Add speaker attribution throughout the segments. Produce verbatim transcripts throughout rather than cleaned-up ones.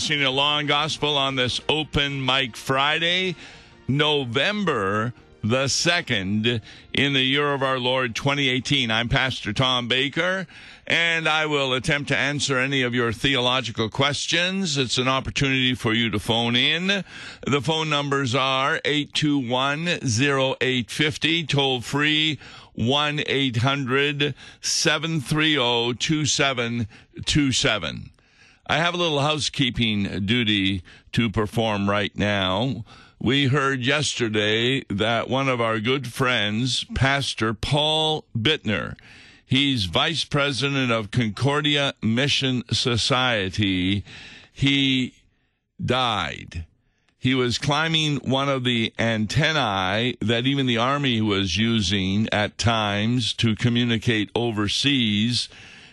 Speaker 1: listening to Law and Gospel on this Open Mic Friday, November the second, in the year of our Lord twenty eighteen. I'm Pastor Tom Baker, and I will attempt to answer any of your theological questions. It's an opportunity for you to phone in. The phone numbers are eight two one, oh eight five oh, toll free one eight hundred, seven three zero, two seven two seven. I have a little housekeeping duty to perform right now. We heard yesterday that one of our good friends, Pastor Paul Bittner, he's vice president of Concordia Mission Society, he died. He was climbing one of the antennae that even the Army was using at times to communicate overseas,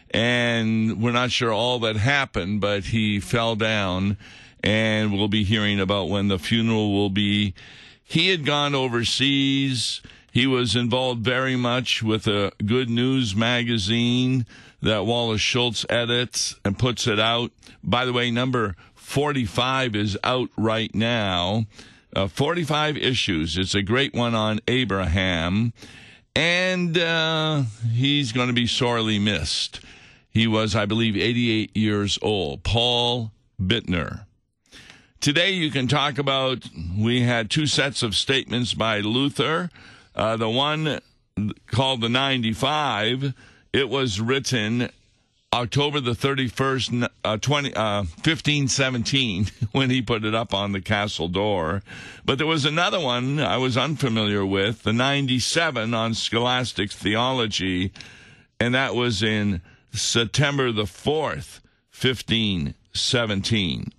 Speaker 1: and we're not sure all that happened, but he fell down. And we'll be hearing about when the funeral will be. He had gone overseas. He was involved very much with a Good News magazine that Wallace Schultz edits and puts it out. By the way, number forty-five is out right now. Uh, forty-five issues. It's a great one on Abraham. And uh, he's going to be sorely missed. He was, I believe, eighty-eight years old. Paul Bittner. Today you can talk about, we had two sets of statements by Luther. Uh, the one called the ninety-five, it was written October the thirty-first, uh, twenty, uh, fifteen seventeen, when he put it up on the castle door. But there was another one I was unfamiliar with, the ninety-seven on scholastic theology, and that was in September the fourth, fifteen seventeen.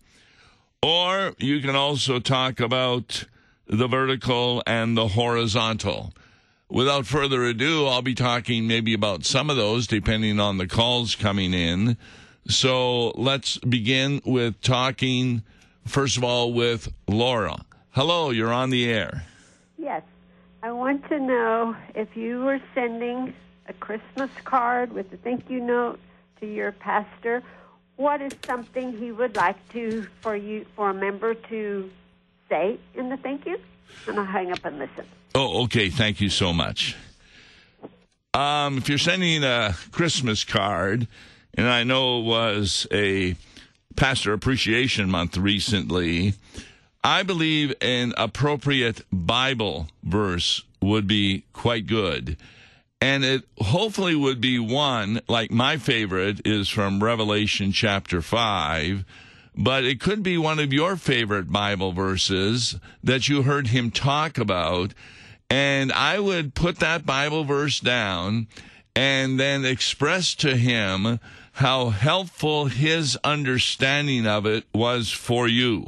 Speaker 1: Or you can also talk about the vertical and the horizontal. Without further ado, I'll be talking maybe about some of those, depending on the calls coming in. So let's begin with talking, first of all, with Laura. Hello, you're on the air.
Speaker 2: Yes. I want to know if you were sending a Christmas card with a thank you note to your pastor, what is something he would like to for you for a member to say in the thank you? And I'll hang up and listen.
Speaker 1: Oh, okay. Thank you so much. Um, if you're sending a Christmas card, and I know it was a Pastor Appreciation Month recently, I believe an appropriate Bible verse would be quite good. And it hopefully would be one, like my favorite is from Revelation chapter five, but it could be one of your favorite Bible verses that you heard him talk about. And I would put that Bible verse down and then express to him how helpful his understanding of it was for you.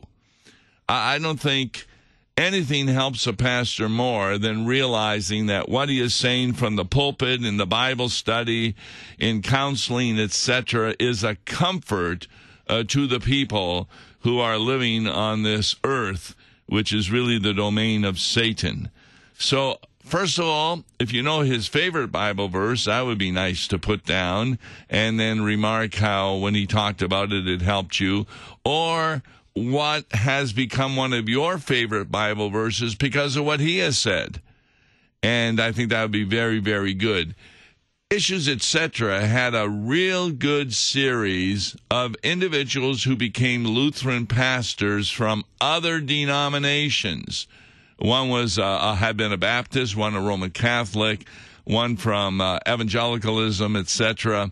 Speaker 1: I don't think anything helps a pastor more than realizing that what he is saying from the pulpit, in the Bible study, in counseling, et cetera, is a comfort uh, to the people who are living on this earth, which is really the domain of Satan. So, first of all, if you know his favorite Bible verse, that would be nice to put down, and then remark how when he talked about it, it helped you. Or what has become one of your favorite Bible verses because of what he has said. And I think that would be very, very good. Issues, et cetera had a real good series of individuals who became Lutheran pastors from other denominations. One was uh, had been a Baptist, one a Roman Catholic, one from uh, evangelicalism, et cetera.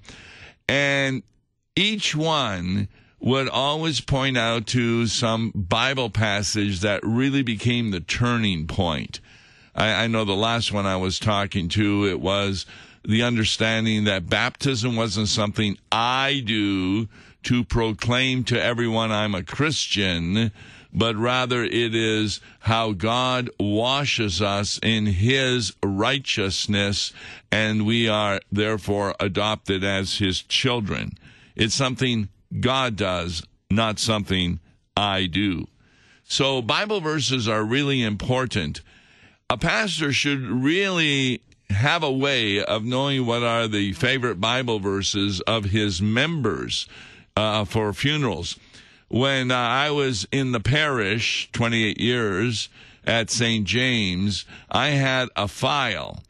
Speaker 1: And each one would always point out to some Bible passage that really became the turning point. I, I know the last one I was talking to, it was the understanding that baptism wasn't something I do to proclaim to everyone I'm a Christian, but rather it is how God washes us in his righteousness, and we are therefore adopted as his children. It's something God does, not something I do. So Bible verses are really important. A pastor should really have a way of knowing what are the favorite Bible verses of his members uh, for funerals. when uh, I was in the parish twenty-eight years at Saint James, I had a file,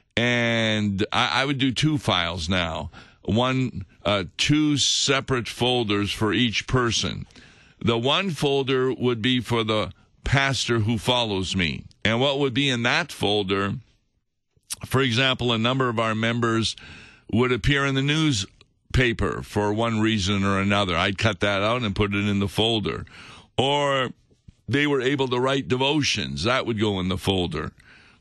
Speaker 1: and I, I would do two files now. One, uh, two separate folders for each person. The one folder would be for the pastor who follows me. And what would be in that folder, for example, a number of our members would appear in the newspaper for one reason or another. I'd cut that out and put it in the folder. Or they were able to write devotions. That would go in the folder.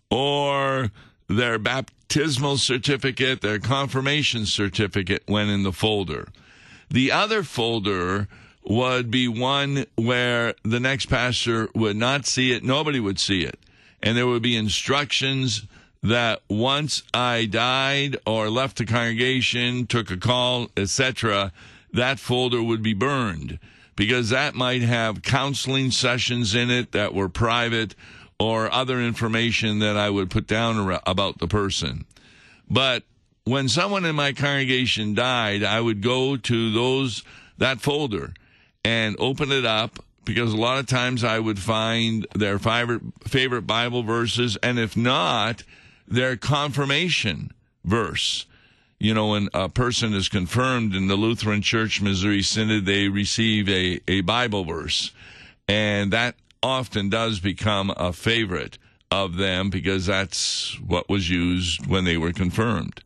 Speaker 1: Or their baptismal certificate, their confirmation certificate went in the folder. The other folder would be one where the next pastor would not see it, nobody would see it. And there would be instructions that once I died or left the congregation, took a call, et cetera, that folder would be burned, because that might have counseling sessions in it that were private or other information that I would put down about the person. But when someone in my congregation died, I would go to those that folder and open it up, because a lot of times I would find their favorite, favorite Bible verses, and if not, their confirmation verse. You know, when a person is confirmed in the Lutheran Church Missouri Synod, they receive a, a Bible verse, and that often does become a favorite of them, because that's what was used when they were confirmed.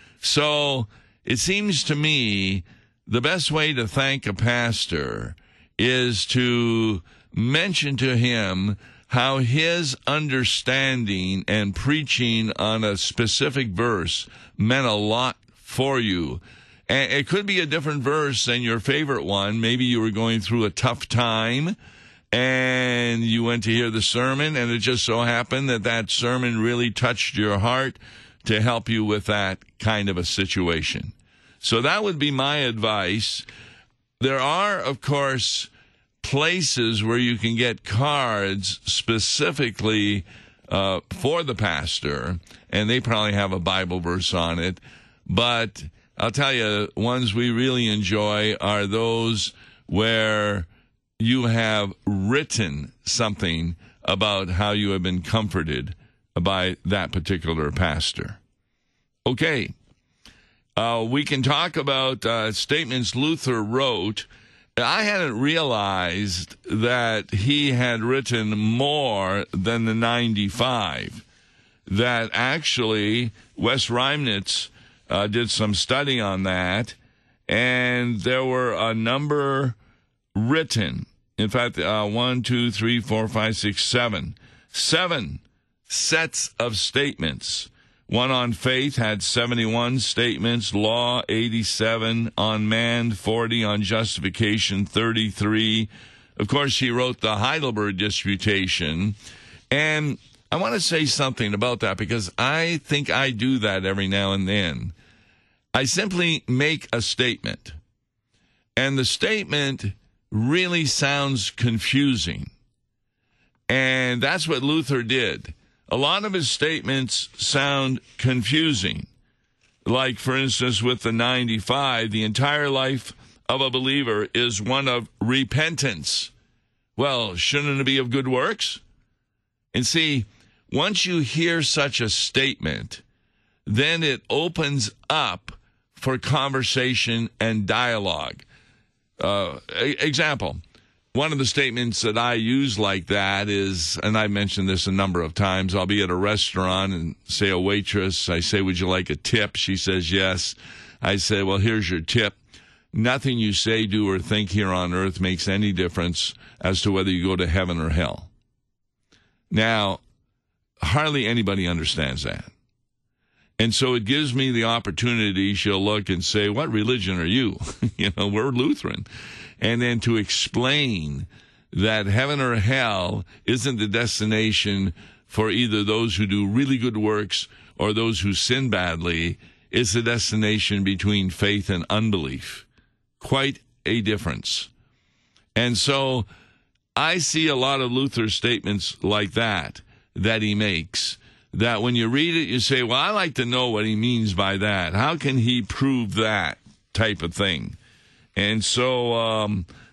Speaker 1: So it seems to me the best way to thank a pastor is to mention to him how his understanding and preaching on a specific verse meant a lot for you. And it could be a different verse than your favorite one. Maybe you were going through a tough time and you went to hear the sermon, and it just so happened that that sermon really touched your heart to help you with that kind of a situation. So that would be my advice. There are, of course, places where you can get cards specifically uh, for the pastor, and they probably have a Bible verse on it. But I'll tell you, ones we really enjoy are those where you have written something about how you have been comforted by that particular pastor. Okay. Uh, we can talk about uh, statements Luther wrote. I hadn't realized that he had written more than the ninety-five. That actually, Wes Reimnitz uh, did some study on that, and there were a number written. In fact, uh, one, two, three, four, five, six, seven. Seven sets of statements. One on faith had seventy-one statements, law eighty-seven, on man forty, on justification thirty-three. Of course, he wrote the Heidelberg Disputation. And I want to say something about that, because I think I do that every now and then. I simply make a statement, and the statement really sounds confusing. And that's what Luther did. A lot of his statements sound confusing. Like, for instance, with the ninety-five, the entire life of a believer is one of repentance. Well, shouldn't it be of good works? And see, once you hear such a statement, then it opens up for conversation and dialogue. Uh, example. One of the statements that I use like that is, and I mentioned this a number of times, I'll be at a restaurant and say a waitress, I say, would you like a tip? She says yes. I say, well, here's your tip. Nothing you say, do, or think here on earth makes any difference as to whether you go to heaven or hell. Now, hardly anybody understands that. And so it gives me the opportunity, she'll look and say, what religion are you? You know, we're Lutheran. And then to explain that heaven or hell isn't the destination for either those who do really good works or those who sin badly. It's the destination between faith and unbelief. Quite a difference. And so I see a lot of Luther's statements like that, that he makes, that when you read it, you say, well, I like to know what he means by that. How can he prove that type of thing? And so um,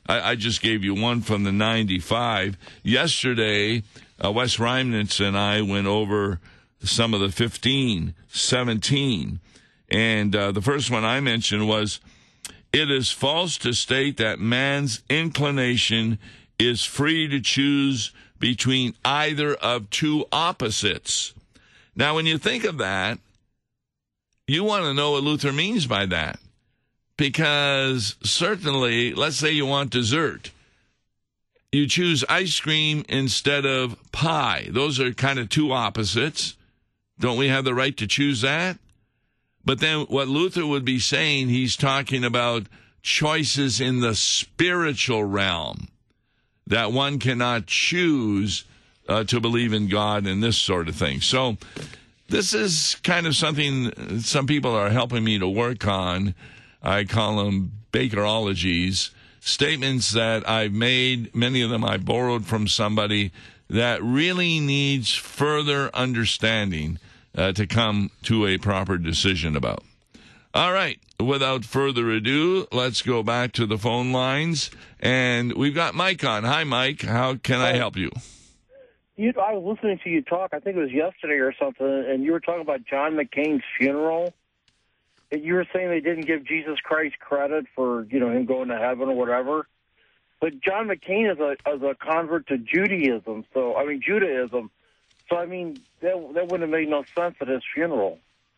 Speaker 1: I, I just gave you one from the ninety-five. Yesterday, uh, Wes Reimnitz and I went over some of the fifteen, seventeen. And uh, the first one I mentioned was, it is false to state that man's inclination is free to choose between either of two opposites. Now, when you think of that, you want to know what Luther means by that. Because certainly, let's say you want dessert. You choose ice cream instead of pie. Those are kind of two opposites. Don't we have the right to choose that? But then what Luther would be saying, he's talking about choices in the spiritual realm, that one cannot choose uh, to believe in God and this sort of thing. So this is kind of something some people are helping me to work on. I call them Bakerologies, statements that I've made, many of them I borrowed from somebody, that really needs further understanding Uh, to come to a proper decision about. All right. Without further ado, let's go back to the phone lines. And we've got Mike on. Hi, Mike. How can I help you?
Speaker 3: You, I was listening to you talk, I think it was yesterday or something, and you were talking about John McCain's funeral. And you were saying they didn't give Jesus Christ credit for, you know, him going to heaven or whatever. But John McCain is a, is a convert to Judaism. So, I mean, Judaism. So, I mean, that, that wouldn't have made no sense at his funeral.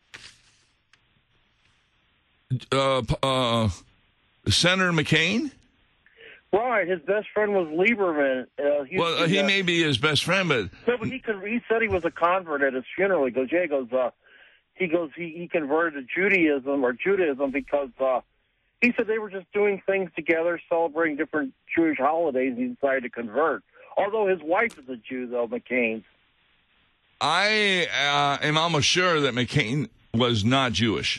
Speaker 1: Uh, uh, Senator McCain?
Speaker 3: Right. His best friend was Lieberman. Uh, he,
Speaker 1: well, uh, he uh, may be his best friend, but...
Speaker 3: No, but he, con- he said he was a convert at his funeral. He goes, yeah, he goes, uh, he, goes he, he converted to Judaism or Judaism because uh, he said they were just doing things together, celebrating different Jewish holidays, and he decided to convert. Although his wife is a Jew, though, McCain.
Speaker 1: I uh, am almost sure that McCain was not Jewish.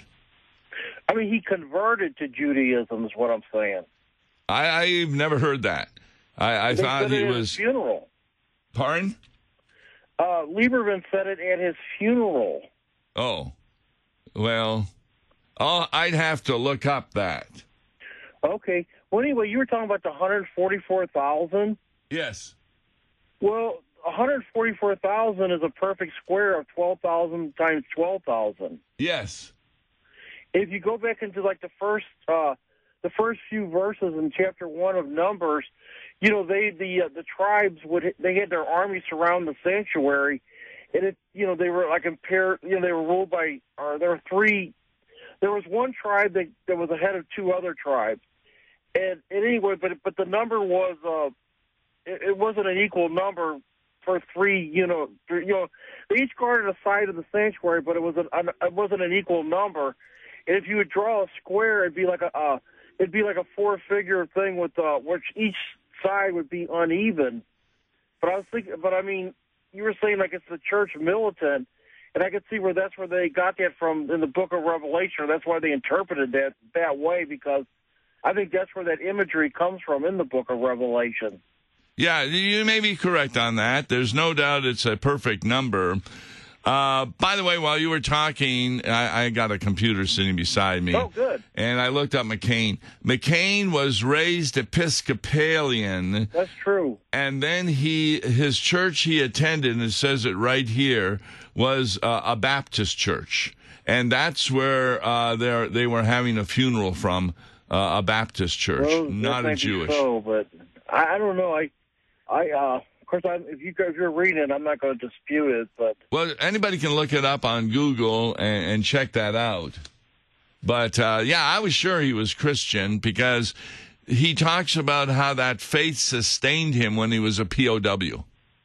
Speaker 3: I mean, he converted to Judaism is what I'm saying.
Speaker 1: I, I've never heard that. I, I
Speaker 3: they
Speaker 1: thought
Speaker 3: said
Speaker 1: he
Speaker 3: it at
Speaker 1: was...
Speaker 3: his funeral.
Speaker 1: Pardon?
Speaker 3: Uh, Lieberman said it at his funeral.
Speaker 1: Oh. Well, I'll, I'd have to look up that.
Speaker 3: Okay. Well, anyway, you were talking about the one hundred forty-four thousand?
Speaker 1: Yes.
Speaker 3: Well... one hundred forty-four thousand is a perfect square of twelve thousand times twelve thousand.
Speaker 1: Yes.
Speaker 3: If you go back into like the first uh, the first few verses in chapter one of Numbers, you know they the uh, the tribes would they had their army surround the sanctuary, and it you know they were like impaired you know they were ruled by or there were three there was one tribe that, that was ahead of two other tribes, and, and anyway, but but the number was uh it, it wasn't an equal number. For three, you know, three, you know, they each guarded a side of the sanctuary, but it was an, an it wasn't an equal number. And if you would draw a square, it'd be like a uh, it'd be like a four-figure thing with uh, which each side would be uneven. But I was thinking, but I mean, you were saying like it's the church militant, and I could see where that's where they got that from in the Book of Revelation. Or that's why they interpreted that that way because I think that's where that imagery comes from in the Book of Revelation.
Speaker 1: Yeah, you may be correct on that. There's no doubt it's a perfect number. Uh, by the way, while you were talking, I, I got a computer sitting beside me.
Speaker 3: Oh, good.
Speaker 1: And I looked up McCain. McCain was raised Episcopalian.
Speaker 3: That's true.
Speaker 1: And then he, his church he attended, and it says it right here, was uh, a Baptist church. And that's where uh, they they were having a funeral from, uh, a Baptist church,
Speaker 3: well,
Speaker 1: not a Jewish.
Speaker 3: So, but I, I don't know. I... I, uh, of course, I'm, if, you, if you're reading it, I'm not going to dispute it. But
Speaker 1: well, anybody can look it up on Google and, and check that out. But, uh, yeah, I was sure he was Christian because he talks about how that faith sustained him when he was a P O W.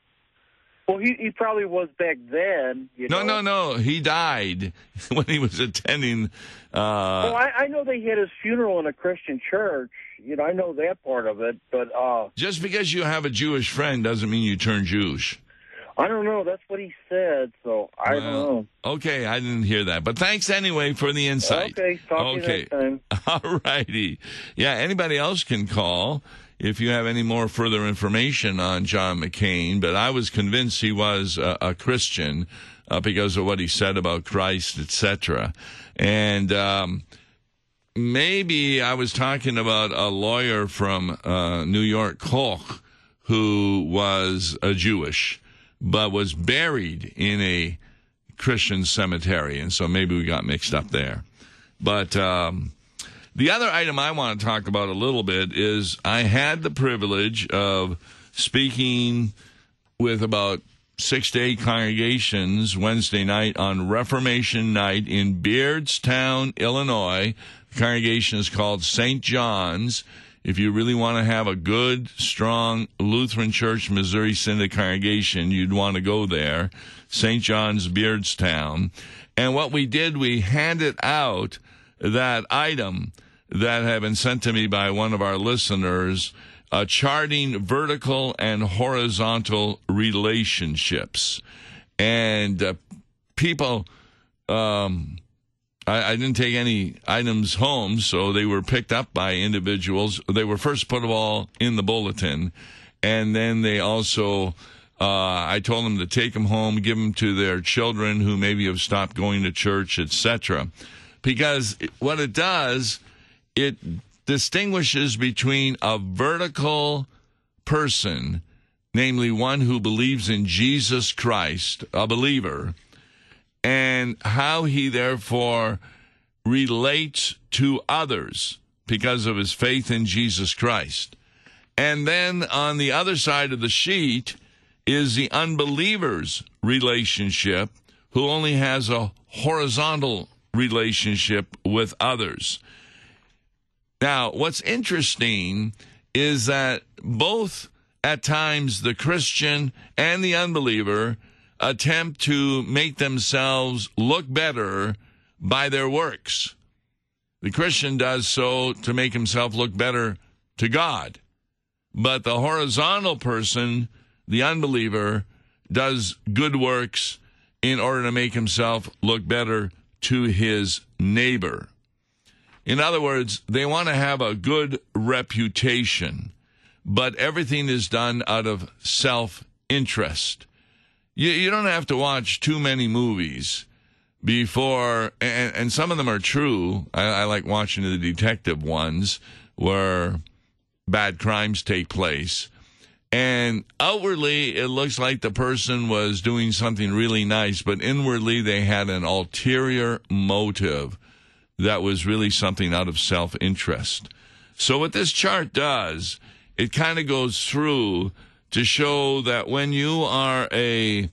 Speaker 3: Well, he, he probably was back then. You
Speaker 1: no,
Speaker 3: know?
Speaker 1: no, no. He died when he was attending. Uh,
Speaker 3: well, I, I know they had his funeral in a Christian church. You know, I know that part of it, but uh,
Speaker 1: just because you have a Jewish friend doesn't mean you turn Jewish.
Speaker 3: I don't know. That's what he said, so I
Speaker 1: well,
Speaker 3: don't know.
Speaker 1: Okay, I didn't hear that, but thanks anyway for the insight.
Speaker 3: Okay, talk
Speaker 1: okay.
Speaker 3: to you next time.
Speaker 1: All righty. Yeah, anybody else can call if you have any more further information on John McCain, but I was convinced he was a, a Christian uh, because of what he said about Christ, et cetera. And um, maybe I was talking about a lawyer from uh, New York, Koch, who was a Jewish, but was buried in a Christian cemetery, and so maybe we got mixed up there. But um, the other item I want to talk about a little bit is I had the privilege of speaking with about six to eight congregations Wednesday night on Reformation Night in Beardstown, Illinois. The congregation is called Saint John's. If you really want to have a good, strong Lutheran Church, Missouri Synod congregation, you'd want to go there. Saint John's, Beardstown. And what we did, we handed out that item that had been sent to me by one of our listeners, uh, charting vertical and horizontal relationships. And uh, people, um, I, I didn't take any items home, so they were picked up by individuals. They were first put all in the bulletin, and then they also, uh, I told them to take them home, give them to their children who maybe have stopped going to church, et cetera. Because what it does, it distinguishes between a vertical person, namely one who believes in Jesus Christ, a believer, and how he therefore relates to others because of his faith in Jesus Christ. And then on the other side of the sheet is the unbeliever's relationship, who only has a horizontal relationship with others. Now, what's interesting is that both at times the Christian and the unbeliever attempt to make themselves look better by their works. The Christian does so to make himself look better to God. But the horizontal person, the unbeliever, does good works in order to make himself look better to his neighbor. In other words, they want to have a good reputation, but everything is done out of self-interest. You, you don't have to watch too many movies before, and, and some of them are true. I, I like watching the detective ones where bad crimes take place. And outwardly, it looks like the person was doing something really nice, but inwardly they had an ulterior motive that was really something out of self-interest. So what this chart does, it kind of goes through to show that when you are a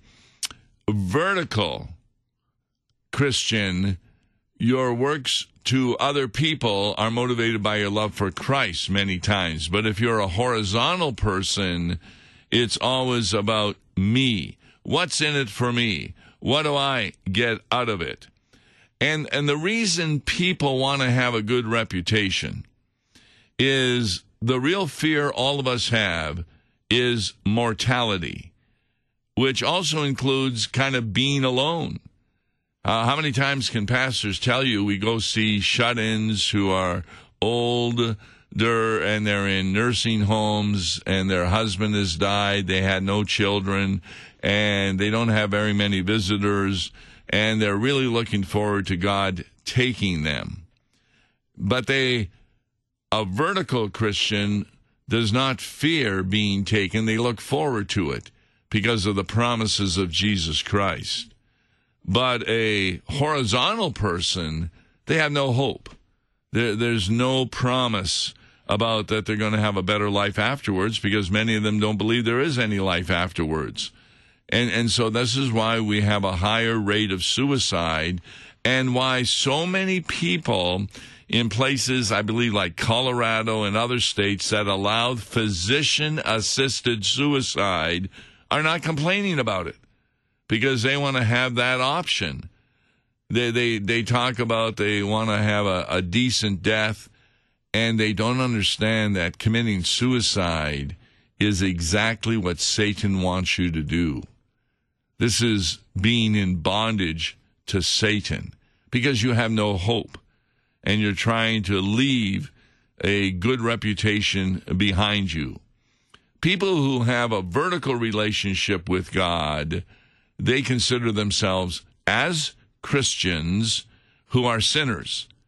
Speaker 1: vertical Christian, your works to other people are motivated by your love for Christ many times. But if you're a horizontal person, it's always about me. What's in it for me? What do I get out of it? And and the reason people want to have a good reputation is the real fear all of us have is mortality, which also includes kind of being alone. Uh, how many times can pastors tell you we go see shut-ins who are older and they're in nursing homes and their husband has died, they had no children, and they don't have very many visitors, and they're really looking forward to God taking them. But they, a vertical Christian does not fear being taken. They look forward to it because of the promises of Jesus Christ. But a horizontal person, they have no hope. There, there's no promise about that they're going to have a better life afterwards because many of them don't believe there is any life afterwards. And and so this is why we have a higher rate of suicide and why so many people in places, I believe, like Colorado and other states that allow physician-assisted suicide are not complaining about it because they want to have that option. They they, they talk about they want to have a, a decent death, and they don't understand that committing suicide is exactly what Satan wants you to do. This is being in bondage to Satan because you have no hope and you're trying to leave a good reputation behind you. People who have a vertical relationship with God, they consider themselves as Christians who are sinners.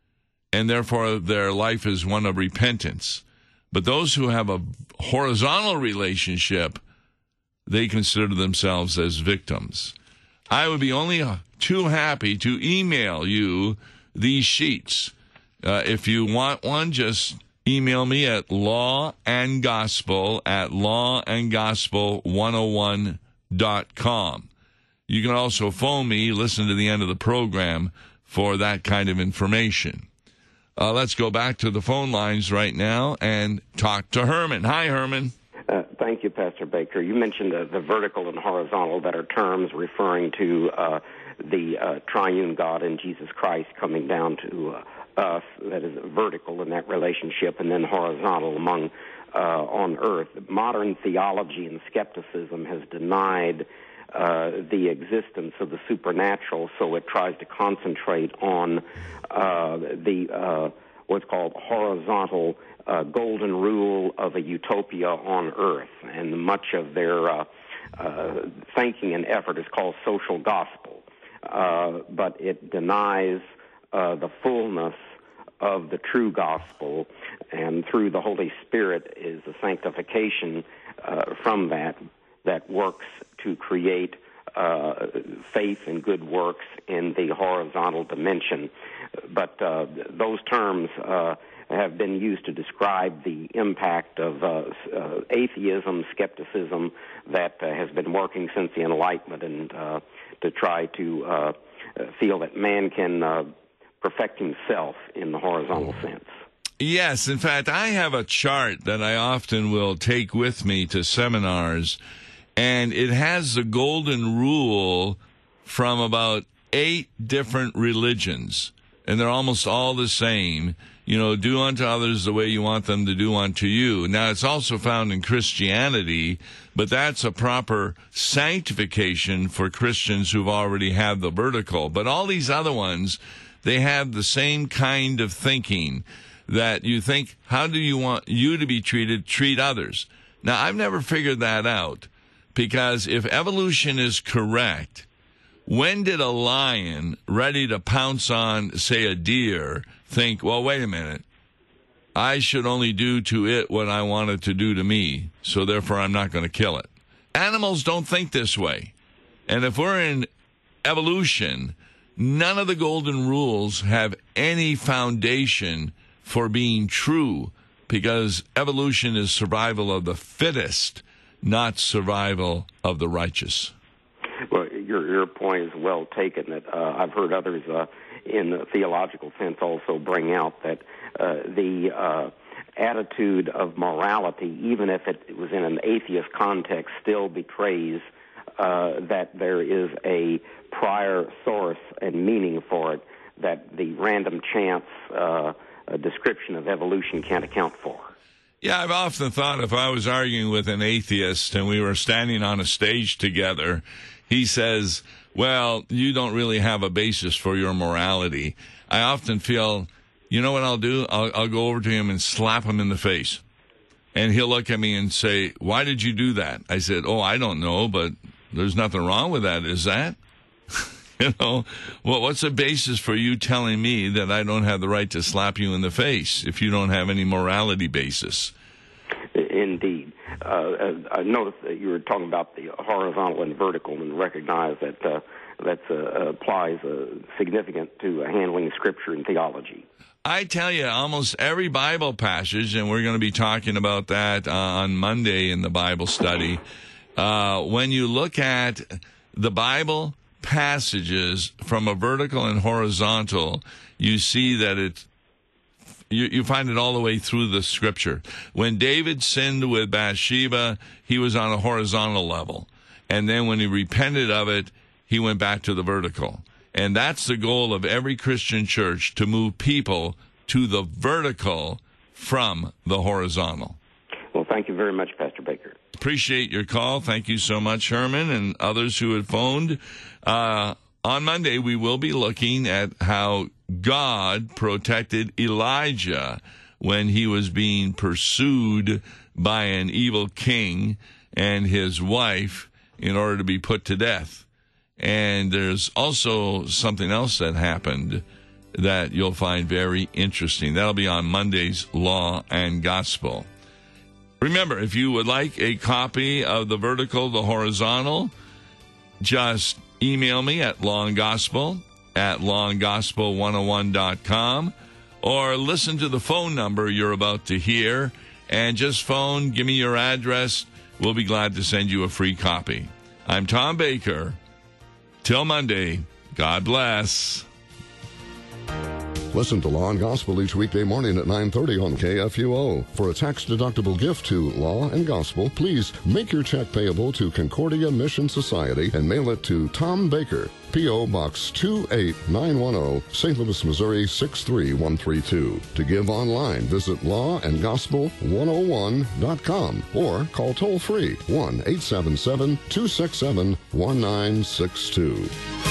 Speaker 1: and therefore their life is one of repentance. But those who have a horizontal relationship, they consider themselves as victims. I would be only too happy to email you these sheets. Uh, if you want one, just email me at lawandgospel at lawandgospel one oh one dot com. You can also phone me, listen to the end of the program for that kind of information. Uh, let's go back to the phone lines right now and talk to Herman. Hi, Herman.
Speaker 4: Uh, thank you, Pastor Baker. You mentioned uh, the vertical and horizontal that are terms referring to uh, the uh, triune God and Jesus Christ coming down to uh, us, that is vertical in that relationship, and then horizontal among uh, on earth. Modern theology and skepticism has denied uh, the existence of the supernatural, so it tries to concentrate on uh, the uh, what's called horizontal uh, golden rule of a utopia on earth, and much of their uh, uh, thinking and effort is called social gospel, uh, but it denies Uh, the fullness of the true gospel, and through the Holy Spirit is the sanctification uh, from that that works to create uh, faith and good works in the horizontal dimension. But uh, those terms uh, have been used to describe the impact of uh, uh, atheism, skepticism that uh, has been working since the Enlightenment, and uh, to try to uh, feel that man can uh, perfect himself in the horizontal sense.
Speaker 1: Yes, in fact, I have a chart that I often will take with me to seminars, and it has the golden rule from about eight different religions, and they're almost all the same. You know, do unto others the way you want them to do unto you. Now, it's also found in Christianity, but that's a proper sanctification for Christians who've already had the vertical. But all these other ones, they have the same kind of thinking, that you think, how do you want you to be treated? Treat others. Now, I've never figured that out, because if evolution is correct, when did a lion ready to pounce on, say, a deer, think, well, wait a minute, I should only do to it what I want it to do to me, so therefore I'm not going to kill it? Animals don't think this way. And if we're in evolution, none of the golden rules have any foundation for being true, because evolution is survival of the fittest, not survival of the righteous.
Speaker 4: Well, your your point is well taken. That uh, I've heard others uh, in the theological sense also bring out that uh, the uh, attitude of morality, even if it was in an atheist context, still betrays uh, that there is a prior source and meaning for it that the random chance uh, description of evolution can't account for.
Speaker 1: Yeah, I've often thought if I was arguing with an atheist and we were standing on a stage together, he says, well, you don't really have a basis for your morality. I often feel, you know what I'll do? I'll, I'll go over to him and slap him in the face. And he'll look at me and say, why did you do that? I said, oh, I don't know, but there's nothing wrong with that, is that? You know, well, what's the basis for you telling me that I don't have the right to slap you in the face if you don't have any morality basis?
Speaker 4: Indeed. Uh, I noticed that you were talking about the horizontal and vertical, and recognize that uh, that uh, applies uh, significant to handling Scripture and theology.
Speaker 1: I tell you, almost every Bible passage, and we're going to be talking about that uh, on Monday in the Bible study, uh, when you look at the Bible passages from a vertical and horizontal, you see that it you, you find it all the way through the Scripture. When David sinned with Bathsheba, he was on a horizontal level, and then when he repented of it, he went back to the vertical. And that's the goal of every Christian church, to move people to the vertical from the horizontal.
Speaker 4: Well, thank you very much, Pastor Baker.
Speaker 1: Appreciate your call. Thank you so much, Herman, and others who had phoned. Uh, on Monday, we will be looking at how God protected Elijah when he was being pursued by an evil king and his wife in order to be put to death. And there's also something else that happened that you'll find very interesting. That'll be on Monday's Law and Gospel. Remember, if you would like a copy of The Vertical, The Horizontal, just email me at lawandgospel at lawandgospel one oh one dot com, or listen to the phone number you're about to hear, and just phone, give me your address. We'll be glad to send you a free copy. I'm Tom Baker. Till Monday, God bless.
Speaker 5: Listen to Law and Gospel each weekday morning at nine thirty on K F U O. For a tax-deductible gift to Law and Gospel, please make your check payable to Concordia Mission Society and mail it to Tom Baker, P O. Box two eight nine one zero, Saint Louis, Missouri six three one three two. To give online, visit law and gospel one oh one dot com or call toll-free one eight seven seven, two six seven, one nine six two.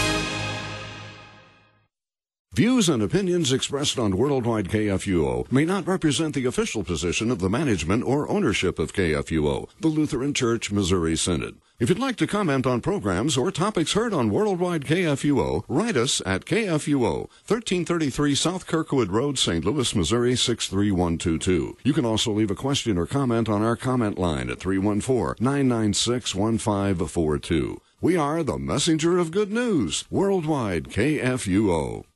Speaker 5: Views and opinions expressed on Worldwide K F U O may not represent the official position of the management or ownership of K F U O, the Lutheran Church Missouri Synod. If you'd like to comment on programs or topics heard on Worldwide K F U O, write us at K F U O, thirteen thirty-three South Kirkwood Road, Saint Louis, Missouri six three one two two. You can also leave a question or comment on our comment line at three one four, nine nine six, one five four two. We are the messenger of good news, Worldwide K F U O.